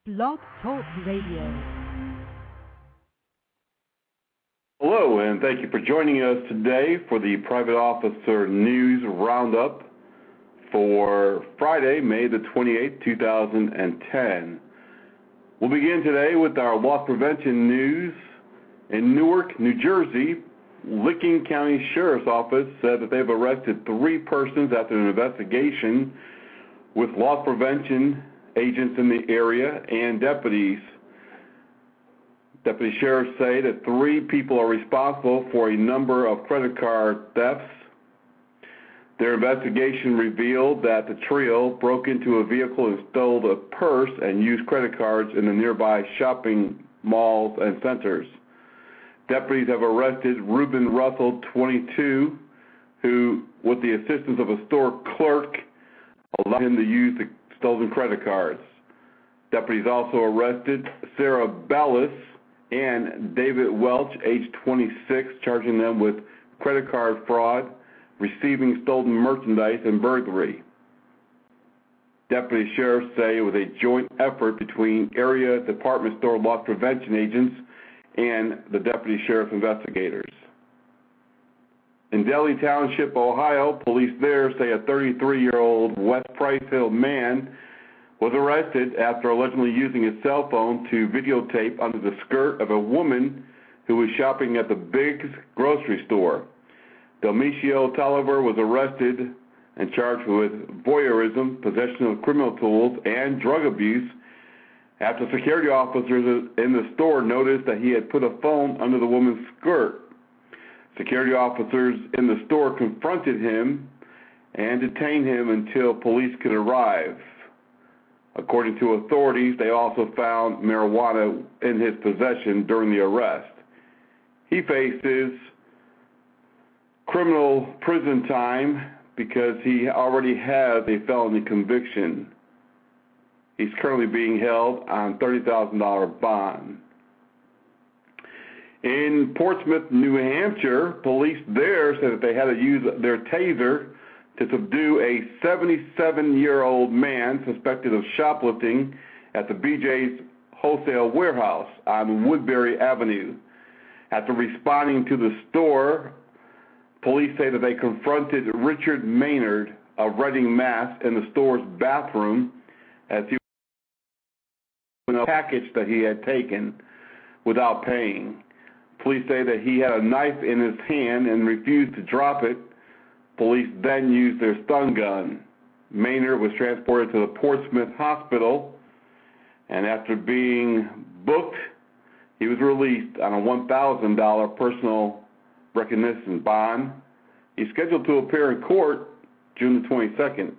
Blog Talk Radio. Hello, and thank you for joining us today for the Private Officer News Roundup for Friday, May the 28th, 2010. We'll begin today with our loss prevention news. In Newark, New Jersey, Licking County Sheriff's Office said that they've arrested 3 persons after an investigation with loss prevention agents in the area and deputies. Deputy sheriffs say that 3 people are responsible for a number of credit card thefts. Their investigation revealed that the trio broke into a vehicle and stole a purse and used credit cards in the nearby shopping malls and centers. Deputies have arrested Reuben Russell, 22, who, with the assistance of a store clerk, allowed him to use the stolen credit cards. Deputies also arrested Sarah Bellis and David Welch, age 26, charging them with credit card fraud, receiving stolen merchandise, and burglary. Deputy sheriffs say it was a joint effort between area department store loss prevention agents and the deputy sheriff investigators. In Delhi Township, Ohio, police there say a 33-year-old West Price Hill man was arrested after allegedly using his cell phone to videotape under the skirt of a woman who was shopping at the Biggs grocery store. Delmicio Tolliver was arrested and charged with voyeurism, possession of criminal tools, and drug abuse after security officers in the store noticed that he had put a phone under the woman's skirt. Security officers in the store confronted him and detained him until police could arrive. According to authorities, they also found marijuana in his possession during the arrest. He faces criminal prison time because he already has a felony conviction. He's currently being held on $30,000 bond. In Portsmouth, New Hampshire, police there said that they had to use their taser to subdue a 77-year-old man suspected of shoplifting at the BJ's wholesale warehouse on Woodbury Avenue. After responding to the store, police say that they confronted Richard Maynard of Reading, Mass. In the store's bathroom as he was a package that he had taken without paying. Police say that he had a knife in his hand and refused to drop it. Police then used their stun gun. Maynard was transported to the Portsmouth Hospital, and after being booked, he was released on a $1,000 personal recognition bond. He's scheduled to appear in court June the 22nd.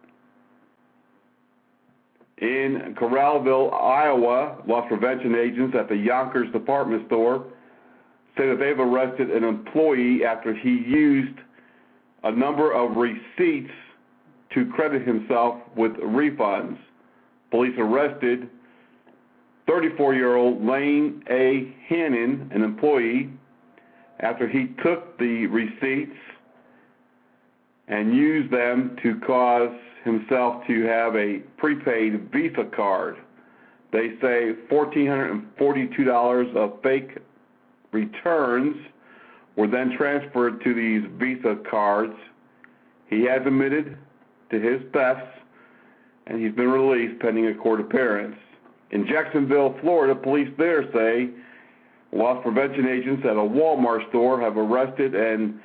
In Corralville, Iowa, loss prevention agents at the Yonkers department store say that they've arrested an employee after he used a number of receipts to credit himself with refunds. Police arrested 34-year-old Lane A. Hannon, an employee, after he took the receipts and used them to cause himself to have a prepaid Visa card. They say $1,442 of fake returns were then transferred to these Visa cards. He has admitted to his thefts, and he's been released pending a court appearance. In Jacksonville, Florida, police there say loss prevention agents at a Walmart store have arrested and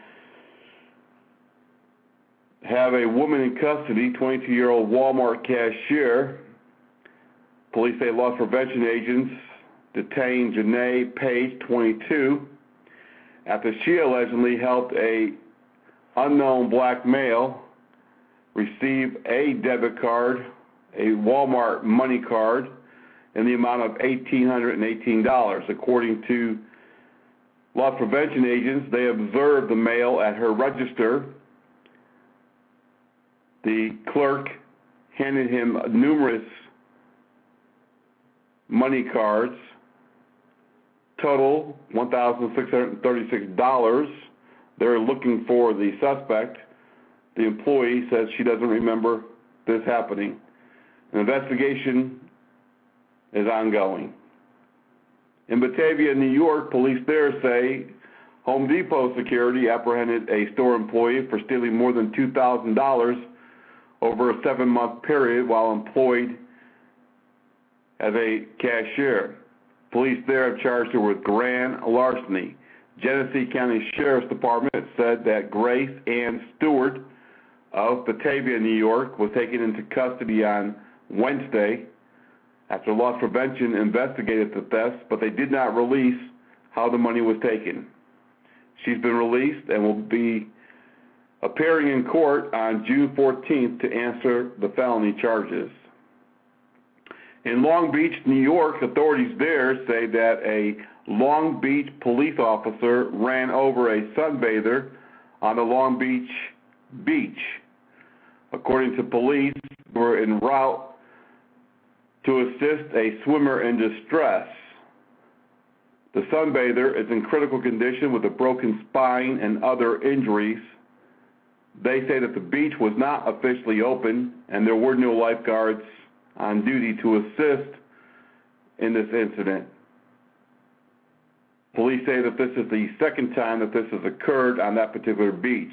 have a woman in custody, 22-year-old Walmart cashier. Police say loss prevention agents detained Janae Page, 22, after she allegedly helped a unknown black male receive a debit card, a Walmart money card, in the amount of $1,818. According to loss prevention agents, they observed the male at her register. The clerk handed him numerous money cards, total $1,636. They're looking for the suspect. The employee says she doesn't remember this happening. An investigation is ongoing. In Batavia, New York, police there say Home Depot security apprehended a store employee for stealing more than $2,000 over a 7-month period while employed as a cashier. Police there have charged her with grand larceny. Genesee County Sheriff's Department said that Grace Ann Stewart of Batavia, New York, was taken into custody on Wednesday after loss prevention investigated the theft, but they did not release how the money was taken. She's been released and will be appearing in court on June 14th to answer the felony charges. In Long Beach, New York, authorities there say that a Long Beach police officer ran over a sunbather on the Long Beach beach. According to police, they were en route to assist a swimmer in distress. The sunbather is in critical condition with a broken spine and other injuries. They say that the beach was not officially open and there were no lifeguards on duty to assist in this incident. Police say that this is the second time that this has occurred on that particular beach.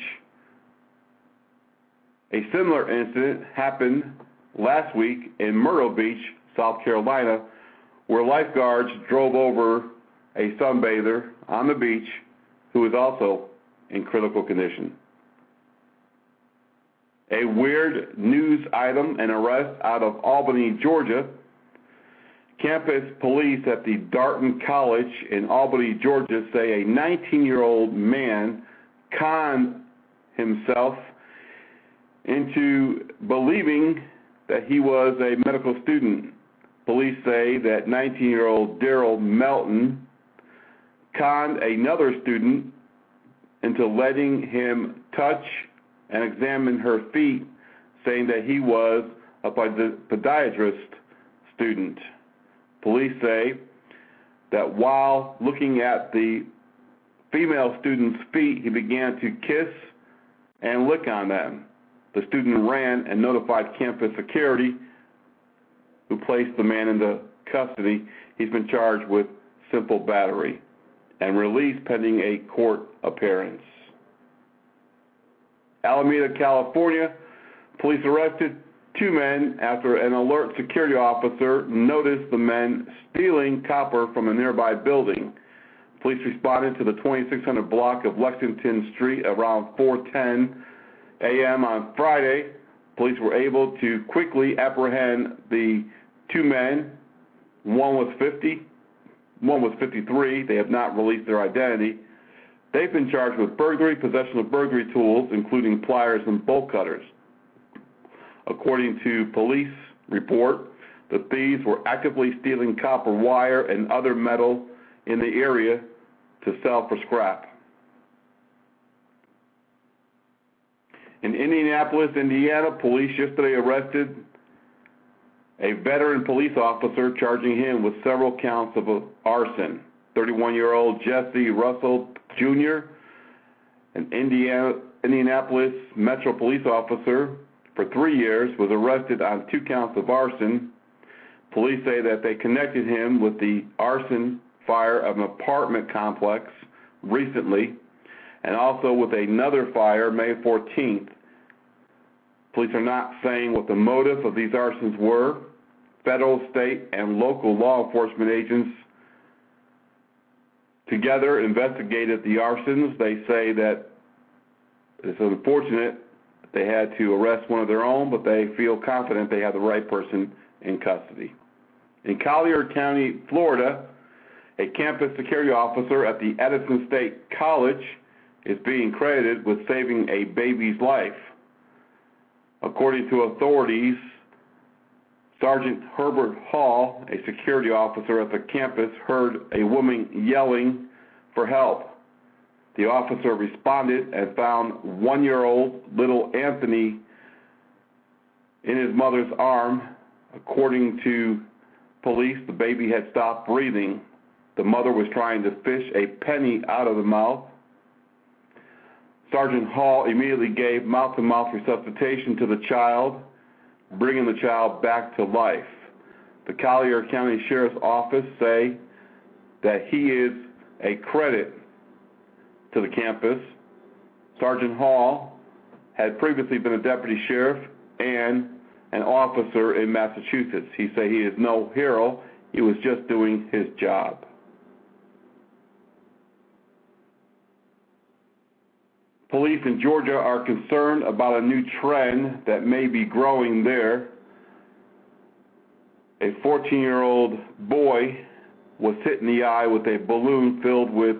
A similar incident happened last week in Myrtle Beach, South Carolina, where lifeguards drove over a sunbather on the beach who was also in critical condition. A weird news item, an arrest out of Albany, Georgia. Campus police at the Darton College in Albany, Georgia say a 19-year-old man conned himself into believing that he was a medical student. Police say that 19-year-old Daryl Melton conned another student into letting him touch and examine her feet, saying that he was a podiatrist student. Police say that while looking at the female student's feet, he began to kiss and lick on them. The student ran and notified campus security, who placed the man into custody. He's been charged with simple battery and released pending a court appearance. Alameda, California, police arrested 2 men after an alert security officer noticed the men stealing copper from a nearby building. Police responded to the 2600 block of Lexington Street around 4:10 a.m. on Friday. Police were able to quickly apprehend the 2 men. One was 50, one was 53. They have not released their identity. They've been charged with burglary, possession of burglary tools, including pliers and bolt cutters. According to police report, the thieves were actively stealing copper wire and other metal in the area to sell for scrap. In Indianapolis, Indiana, police yesterday arrested a veteran police officer, charging him with several counts of arson. 31-year-old Jesse Russell Jr., an Indianapolis Metro police officer for 3 years, was arrested on 2 counts of arson. Police say that they connected him with the arson fire of an apartment complex recently, and also with another fire May 14th. Police are not saying what the motive of these arsons were. Federal, state, and local law enforcement agents together investigated the arsons. They say that it's unfortunate they had to arrest one of their own, but they feel confident they have the right person in custody. In Collier County, Florida, a campus security officer at the Edison State College is being credited with saving a baby's life. According to authorities, Sergeant Herbert Hall, a security officer at the campus, heard a woman yelling for help. The officer responded and found 1-year-old little Anthony in his mother's arm. According to police, the baby had stopped breathing. The mother was trying to fish a penny out of the mouth. Sergeant Hall immediately gave mouth-to-mouth resuscitation to the child, bringing the child back to life. the Collier County Sheriff's Office say that he is a credit to the campus. Sergeant Hall had previously been a deputy sheriff and an officer in Massachusetts. He said he is no hero. He was just doing his job. Police in Georgia are concerned about a new trend that may be growing there. A 14-year-old boy was hit in the eye with a balloon filled with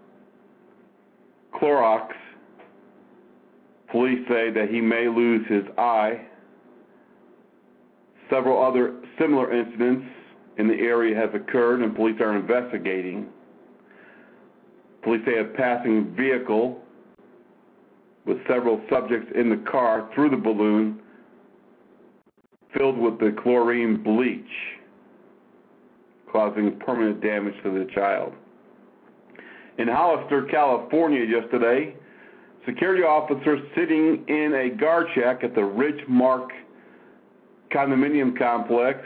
Clorox. Police say that he may lose his eye. Several other similar incidents in the area have occurred, and police are investigating. Police say a passing vehicle with several subjects in the car threw the balloon filled with the chlorine bleach, causing permanent damage to the child. In Hollister, California yesterday, security officers sitting in a guard shack at the Ridgemark condominium complex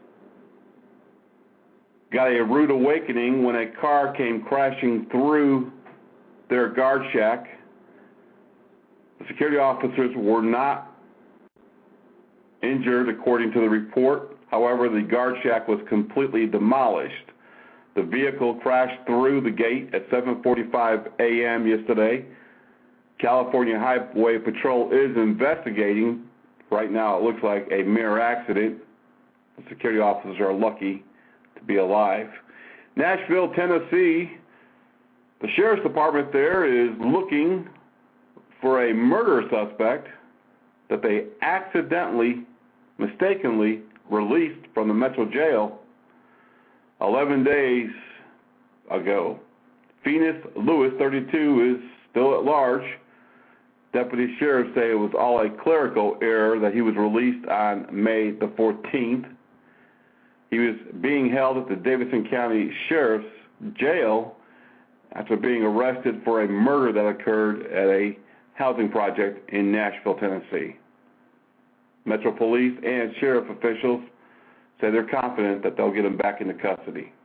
got a rude awakening when a car came crashing through their guard shack. The security officers were not injured, according to the report. However, the guard shack was completely demolished. The vehicle crashed through the gate at 7:45 a.m. yesterday. California Highway Patrol is investigating. Right now, it looks like a mere accident. The security officers are lucky to be alive. Nashville, Tennessee, the sheriff's department there is looking for a murder suspect that they mistakenly released from the Metro Jail 11 days ago. Phoenix Lewis, 32, is still at large. Deputy sheriffs say it was all a clerical error that he was released on May the 14th. He was being held at the Davidson County Sheriff's Jail after being arrested for a murder that occurred at a housing project in Nashville, Tennessee. Metro Police and sheriff officials say they're confident that they'll get him back into custody.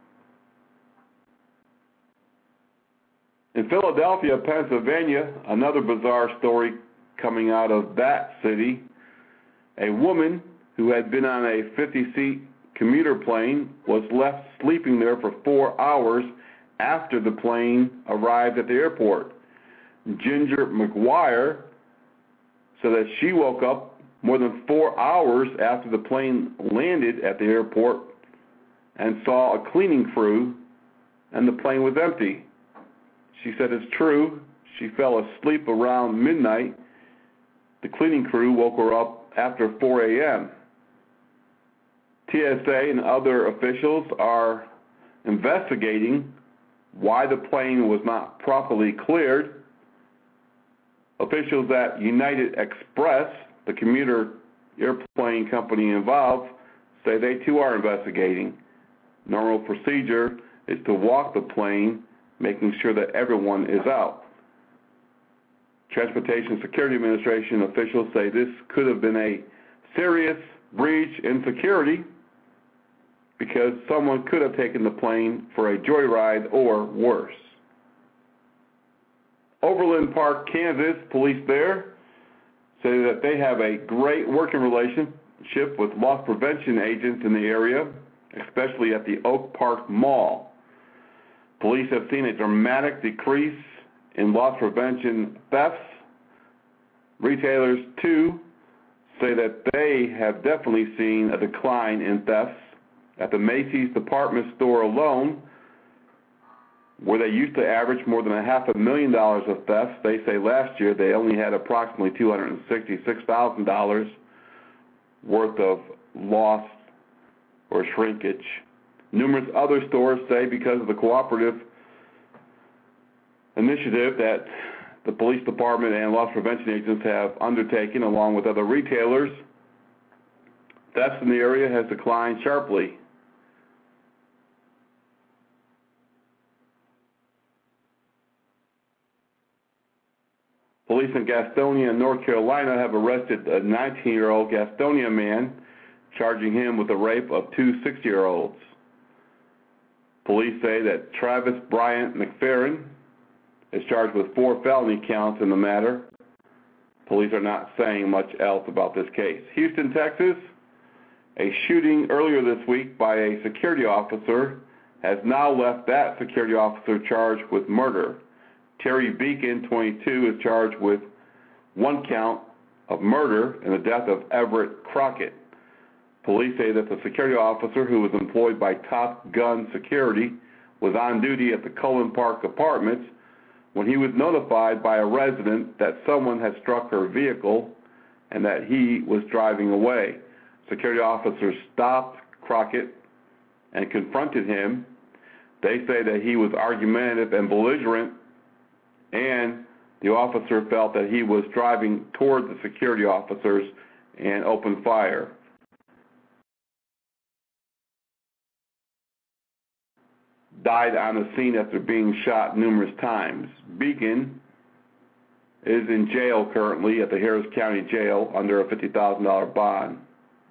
In Philadelphia, Pennsylvania, another bizarre story coming out of that city. A woman who had been on a 50-seat commuter plane was left sleeping there for 4 hours after the plane arrived at the airport. Ginger McGuire said that she woke up more than 4 hours after the plane landed at the airport and saw a cleaning crew, and the plane was empty. She said it's true. She fell asleep around midnight. The cleaning crew woke her up after 4 a.m. TSA and other officials are investigating why the plane was not properly cleared. Officials at United Express, the commuter airplane company involved, say they too are investigating. Normal procedure is to walk the plane, making sure that everyone is out. Transportation Security Administration officials say this could have been a serious breach in security because someone could have taken the plane for a joyride or worse. Overland Park, Kansas, police there say that they have a great working relationship with loss prevention agents in the area, especially at the Oak Park Mall. Police have seen a dramatic decrease in loss prevention thefts. Retailers, too, say that they have definitely seen a decline in thefts. At the Macy's department store alone, where they used to average more than $500,000 of thefts, they say last year they only had approximately $266,000 worth of loss or shrinkage. Numerous other stores say because of the cooperative initiative that the police department and loss prevention agents have undertaken along with other retailers, thefts in the area has declined sharply. Police in Gastonia, North Carolina have arrested a 19-year-old Gastonia man charging him with the rape of two 6-year-olds. Police say that Travis Bryant McFerrin is charged with 4 felony counts in the matter. Police are not saying much else about this case. Houston, Texas, a shooting earlier this week by a security officer has now left that security officer charged with murder. Terry Beacon, 22, is charged with 1 count of murder in the death of Everett Crockett. Police say that the security officer, who was employed by Top Gun Security, was on duty at the Cullen Park Apartments when he was notified by a resident that someone had struck her vehicle and that he was driving away. Security officers stopped Crockett and confronted him. They say that he was argumentative and belligerent, and the officer felt that he was driving toward the security officers and opened fire. Died on the scene after being shot numerous times. Beacon is in jail currently at the Harris County Jail under a $50,000 bond.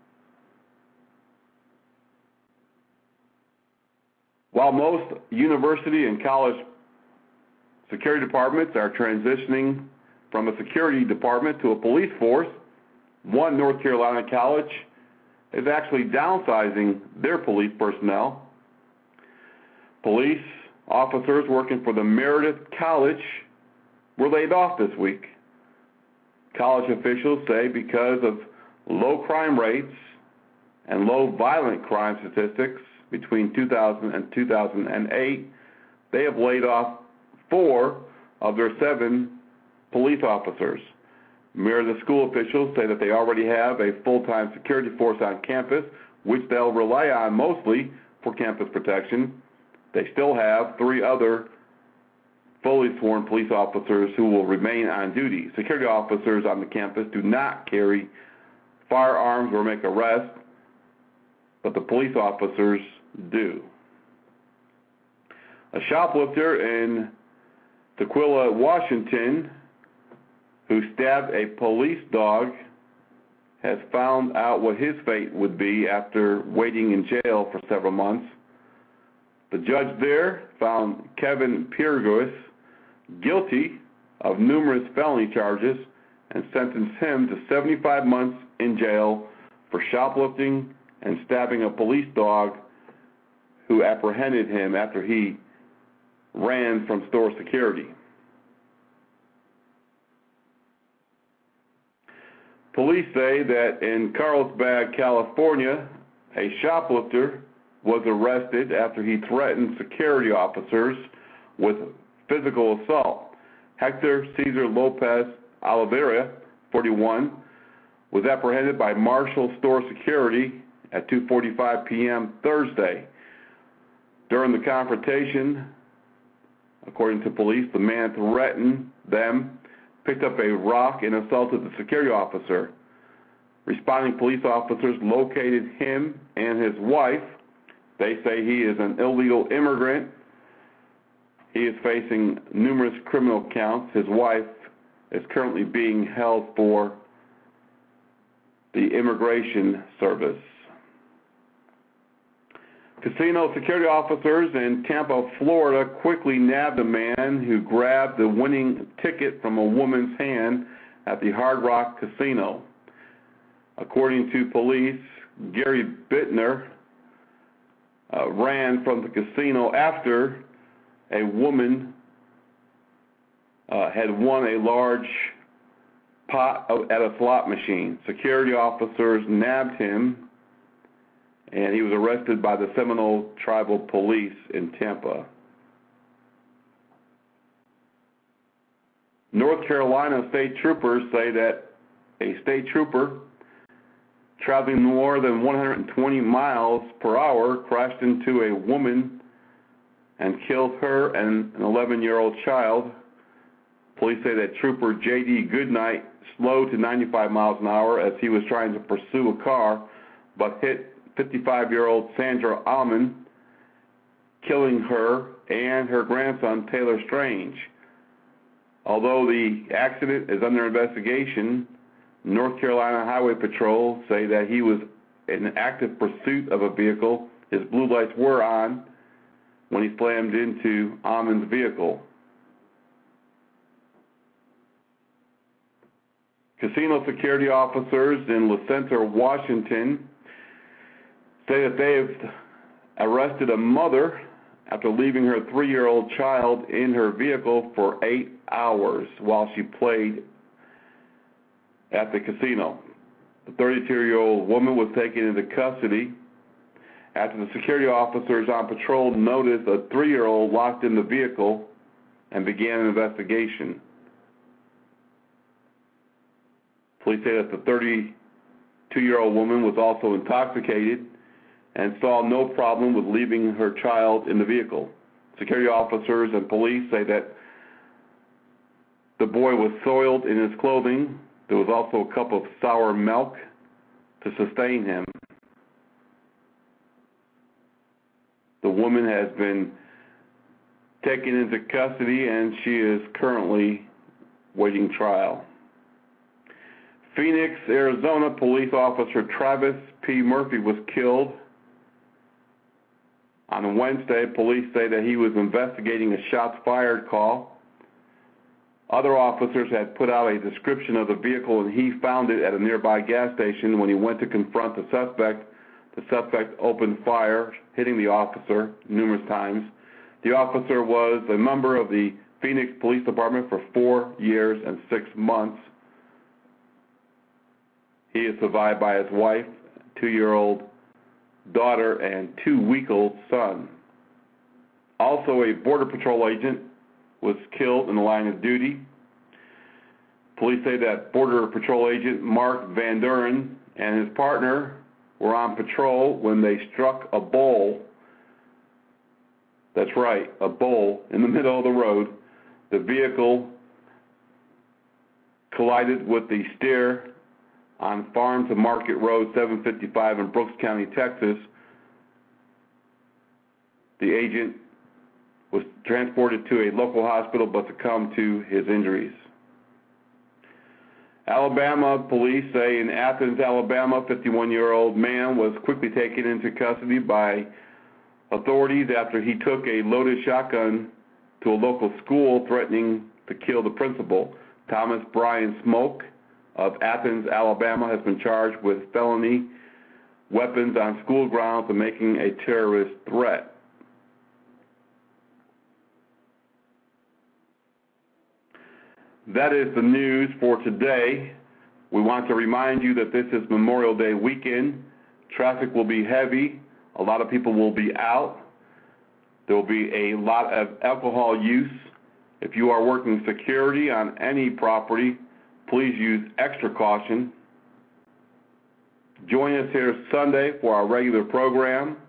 While most university and college security departments are transitioning from a security department to a police force, one North Carolina college is actually downsizing their police personnel. Police officers working for the Meredith College were laid off this week. College officials say because of low crime rates and low violent crime statistics between 2000 and 2008, they have laid off 4 of their 7 police officers. Meredith school officials say that they already have a full-time security force on campus, which they'll rely on mostly for campus protection. They still have 3 other fully sworn police officers who will remain on duty. Security officers on the campus do not carry firearms or make arrests, but the police officers do. A shoplifter in Tukwila, Washington, who stabbed a police dog, has found out what his fate would be after waiting in jail for several months. The judge there found Kevin Piergois guilty of numerous felony charges and sentenced him to 75 months in jail for shoplifting and stabbing a police dog who apprehended him after he ran from store security. Police say that in Carlsbad, California, a shoplifter was arrested after he threatened security officers with physical assault. Hector Cesar Lopez Oliveira, 41, was apprehended by Marshall Store Security at 2:45 p.m. Thursday. During the confrontation, according to police, the man threatened them, picked up a rock, and assaulted the security officer. Responding police officers located him and his wife. They say he is an illegal immigrant. He is facing numerous criminal counts. His wife is currently being held for the Immigration Service. Casino security officers in Tampa, Florida, quickly nabbed a man who grabbed the winning ticket from a woman's hand at the Hard Rock Casino. According to police, Gary Bittner ran from the casino after a woman had won a large pot at a slot machine. Security officers nabbed him, and he was arrested by the Seminole Tribal Police in Tampa. North Carolina state troopers say that a state trooper traveling more than 120 miles per hour crashed into a woman and killed her and an 11-year-old child. Police say that Trooper J.D. Goodnight slowed to 95 miles an hour as he was trying to pursue a car, but hit 55-year-old Sandra Almond, killing her and her grandson, Taylor Strange. Although the accident is under investigation, North Carolina Highway Patrol say that he was in active pursuit of a vehicle. His blue lights were on when he slammed into Amon's vehicle. Casino security officers in La Center, Washington, say that they have arrested a mother after leaving her 3-year-old child in her vehicle for 8 hours while she played at the casino. The 32-year-old woman was taken into custody after the security officers on patrol noticed a 3-year-old locked in the vehicle and began an investigation. Police say that the 32-year-old woman was also intoxicated and saw no problem with leaving her child in the vehicle. Security officers and police say that the boy was soiled in his clothing. There was also a cup of sour milk to sustain him. The woman has been taken into custody and she is currently waiting trial. Phoenix, Arizona, police officer Travis P. Murphy was killed. On Wednesday, police say that he was investigating a shots fired call. Other officers had put out a description of the vehicle and he found it at a nearby gas station. When he went to confront the suspect opened fire, hitting the officer numerous times. The officer was a member of the Phoenix Police Department for 4 years and 6 months. He is survived by his wife, 2-year-old daughter, and 2-week-old son. Also, a Border Patrol agent was killed in the line of duty. Police say that Border Patrol agent Mark Van Duren and his partner were on patrol when they struck a bull. That's right, a bull in the middle of the road. The vehicle collided with the steer on Farm to Market Road 755 in Brooks County, Texas. The agent was transported to a local hospital but succumbed to his injuries. Alabama police say in Athens, Alabama, a 51-year-old man was quickly taken into custody by authorities after he took a loaded shotgun to a local school threatening to kill the principal. Thomas Brian Smoke of Athens, Alabama, has been charged with felony weapons on school grounds and making a terrorist threat. That is the news for today. We want to remind you that this is Memorial Day weekend. Traffic will be heavy. A lot of people will be out. There will be a lot of alcohol use. If you are working security on any property, please use extra caution. Join us here Sunday for our regular program.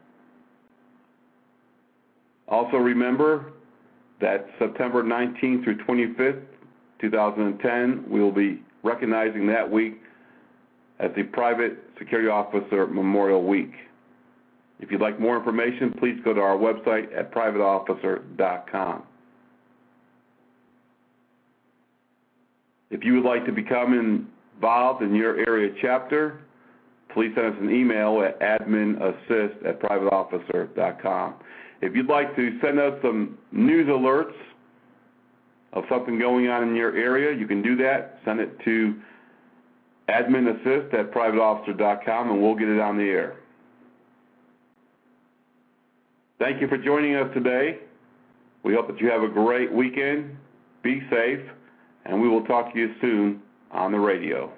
Also remember that September 19th through 25th, 2010, we will be recognizing that week as the Private Security Officer Memorial Week. If you'd like more information, please go to our website at privateofficer.com. If you would like to become involved in your area chapter, please send us an email at adminassist@privateofficer.com. If you'd like to send us some news alerts of something going on in your area, you can do that. Send it to adminassist@privateofficer.com and we'll get it on the air. Thank you for joining us today. We hope that you have a great weekend. Be safe, and we will talk to you soon on the radio.